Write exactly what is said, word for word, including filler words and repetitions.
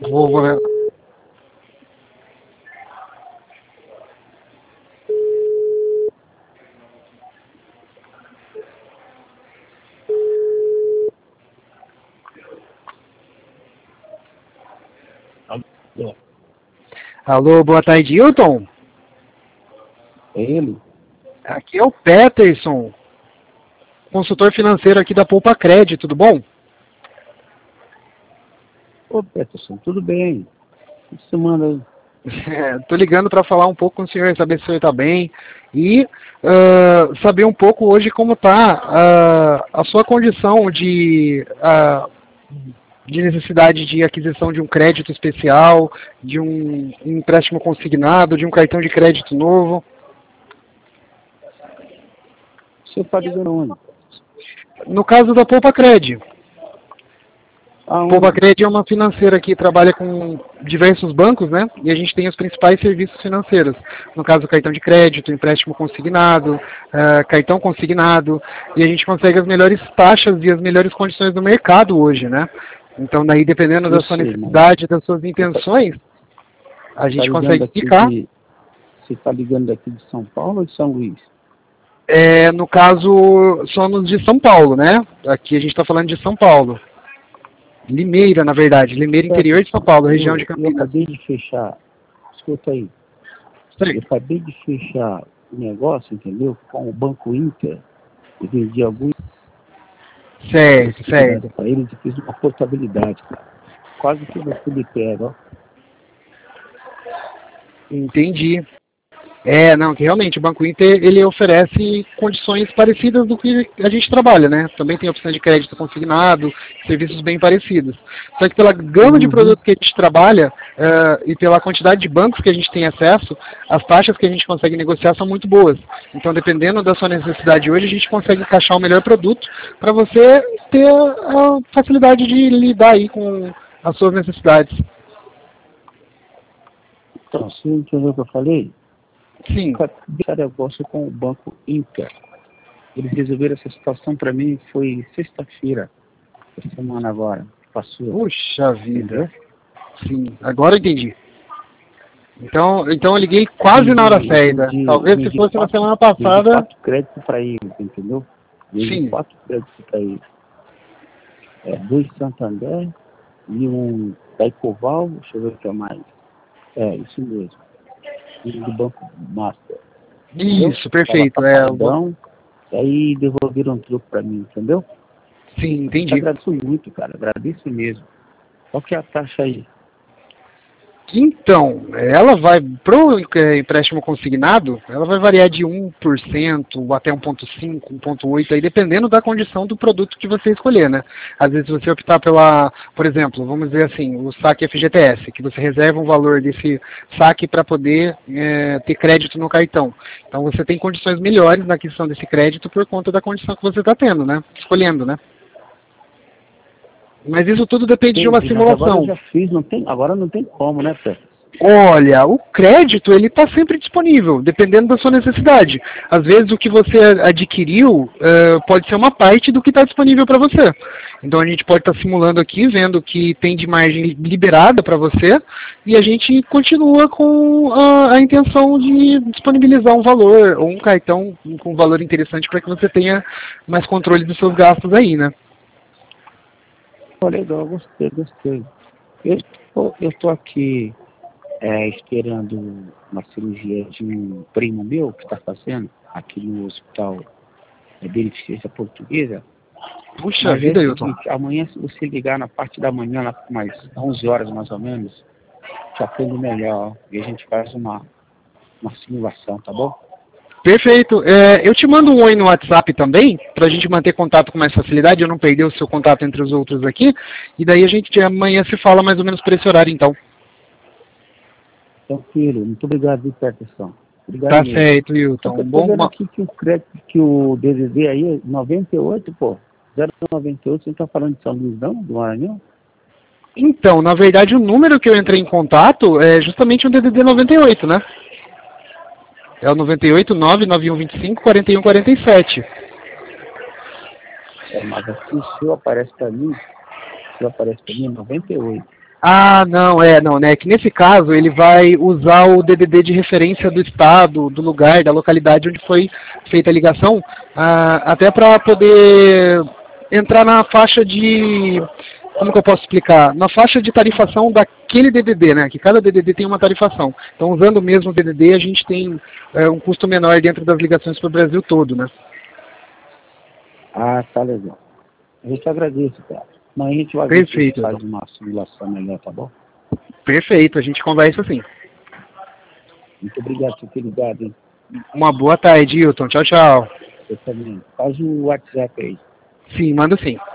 Vou, vou... Alô, Alô, boa tarde, Hilton. é ele? Aqui é o Peterson, consultor financeiro aqui da Poupa Cred, tudo bom? Ô, Peterson, tudo bem? O que você manda aí? É, tô ligando para falar um pouco com o senhor, saber se o senhor está bem e uh, saber um pouco hoje como está uh, a sua condição de, uh, de necessidade de aquisição de um crédito especial, de um empréstimo consignado, de um cartão de crédito novo. Você está ligando onde? No caso da Poupa Cred. Aonde? Poupa Cred é uma financeira que trabalha com diversos bancos, né? E a gente tem os principais serviços financeiros. No caso, cartão de crédito, empréstimo consignado, uh, cartão consignado. E a gente consegue as melhores taxas e as melhores condições do mercado hoje, né? Então, daí, dependendo da Eu sua sei, necessidade, das suas intenções, a gente tá consegue aqui indicar. de, Você está ligando daqui de São Paulo ou de São Luís? É, no caso, somos de São Paulo, né? Aqui a gente está falando de São Paulo. Limeira, na verdade. Limeira, interior de São Paulo, região eu, de eu Campinas. acabei de fechar, escuta aí, eu acabei de fechar o negócio, entendeu? Com o Banco Inter, eu vendi alguns Certo, certo. para eles e fiz uma portabilidade, cara. Quase que você me pega, ó. Entendi. É, não, que realmente o Banco Inter, ele oferece condições parecidas do que a gente trabalha, né? Também tem opção de crédito consignado, serviços bem parecidos. Só que pela gama de Uhum. produtos que a gente trabalha uh, e pela quantidade de bancos que a gente tem acesso, as taxas que a gente consegue negociar são muito boas. Então, dependendo da sua necessidade hoje, a gente consegue encaixar o melhor produto para você ter a facilidade de lidar aí com as suas necessidades. Então, você entendeu o que eu falei? Sim. Esse negócio com o Banco Inter. Eles resolveram essa situação para mim, foi sexta-feira, essa semana agora, passou. Puxa vida. Entendeu? Sim, agora eu entendi. Então, então eu liguei quase Vendi- na hora certa. vendi- Talvez se vendi fosse na quatro- semana vendi passada. quatro créditos para eles, entendeu? Vendi Sim. quatro créditos para eles. É, dois Santander e um da Ecoval, deixa eu ver o que é mais. É, isso mesmo. E do Banco Master. Entendeu? Isso, perfeito. É, eu vou- Tapadão, aí devolveram um troco para mim, entendeu? Sim, Eu entendi. agradeço muito, cara. Agradeço mesmo. Qual que é a taxa aí? Então, ela vai, para o empréstimo consignado, ela vai variar de um por cento até um vírgula cinco, um vírgula oito, aí dependendo da condição do produto que você escolher, né? Às vezes você optar pela, por exemplo, vamos dizer assim, o saque F G T S, que você reserva um valor desse saque para poder é, ter crédito no cartão. Então você tem condições melhores na aquisição desse crédito por conta da condição que você está tendo, né? Escolhendo, né? Mas isso tudo depende de uma Entendi, mas agora simulação. eu já fiz, não tem, agora não tem como, né, Pé? Olha, o crédito ele está sempre disponível, dependendo da sua necessidade. Às vezes o que você adquiriu uh, pode ser uma parte do que está disponível para você. Então a gente pode estar tá simulando aqui, vendo que tem de margem liberada para você, e a gente continua com a, a intenção de disponibilizar um valor ou um cartão com um valor interessante para que você tenha mais controle dos seus gastos aí, né? Legal, gostei, gostei. Eu tô, eu tô aqui é, esperando uma cirurgia de um primo meu que está fazendo aqui no hospital é, Beneficência Portuguesa. Puxa Mas vida, é o Hilton. seguinte, amanhã se você ligar na parte da manhã, lá por mais onze horas mais ou menos, te atendo melhor e a gente faz uma, uma simulação, tá bom? Perfeito. É, eu te mando um oi no WhatsApp também, para a gente manter contato com mais facilidade, eu não perder o seu contato entre os outros aqui, e daí a gente amanhã se fala mais ou menos por esse horário, então. Tranquilo, muito obrigado, viu, Peterson. Obrigado Tá mesmo. certo, Só Hilton. que eu Um tô bom... vendo aqui que o crédito, que o D D D aí é noventa e oito, pô. zero noventa e oito, você não tá falando de São Luís não, do Maranhão? Então, na verdade, o número que eu entrei em contato é justamente o D D D noventa e oito, né? É o noventa e oito, nove nove um dois cinco, quatro um quatro sete. É, mas aqui o seu aparece pra mim, o seu aparece pra mim é noventa e oito. Ah, não, é, não, né? Que nesse caso ele vai usar o D D D de referência do estado, do lugar, da localidade onde foi feita a ligação, ah, até para poder entrar na faixa de, como que eu posso explicar? Na faixa de tarifação daquele D D D, né? Que cada D D D tem uma tarifação. Então, usando o mesmo D D D, a gente tem é, um custo menor dentro das ligações para o Brasil todo, né? Ah, tá legal. Eu te agradeço, cara. Mas a gente vai ver se a gente faz uma simulação melhor, tá bom? Perfeito, a gente conversa assim. Muito obrigado por ter ligado, hein? Uma boa tarde, Hilton. Tchau, tchau. Eu também. Faz o WhatsApp aí. Sim, manda sim.